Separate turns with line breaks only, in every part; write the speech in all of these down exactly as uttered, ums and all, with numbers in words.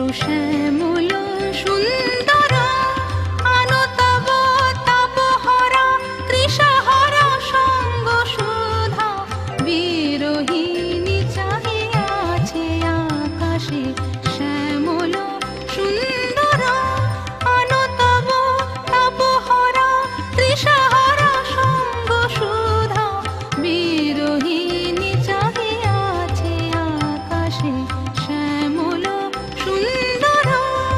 শ্যামল সুন্দর আনো তব তাপহরা তৃষাহরা সঙ্গ সুধা বিরহিণী চাহিয়াছে আকাশে শ্যামল সুন্দর আনো তব তাপহরা তৃষাহরা সঙ্গ সুধা বিরহিণী চাহিয়াছে আকাশে শ্যামল সুন্দর।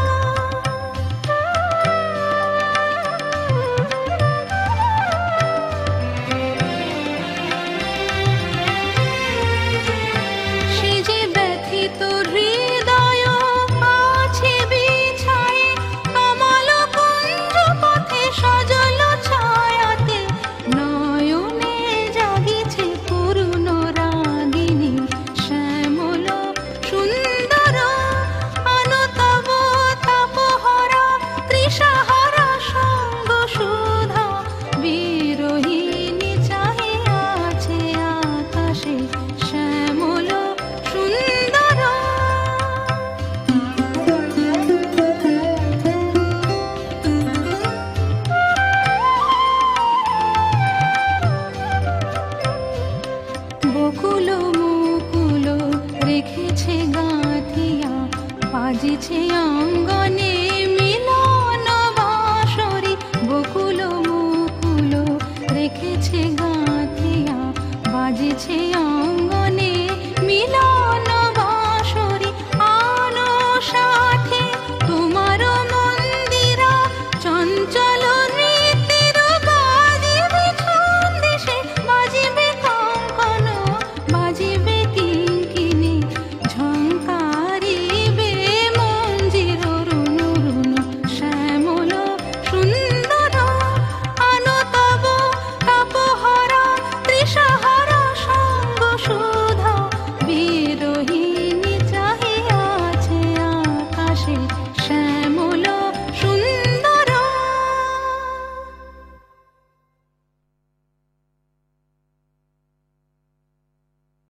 সে যে ব্যথিত হৃদয় আছে বিছায়ে কমল কুঞ্জ পথে সজল ছায়াতে নয়নে জাগিছে করুণ রাগিনী শ্যামল সুন্দর আনো তব তাপহরা তৃষাহরা সঙ্গ সুধা বিরহিণী চাহিয়াছে আকাশে শ্যামল সুন্দর। বকুল মুকুল রেখেছে গাঁথিয়া বাজিছে অঙ্গনে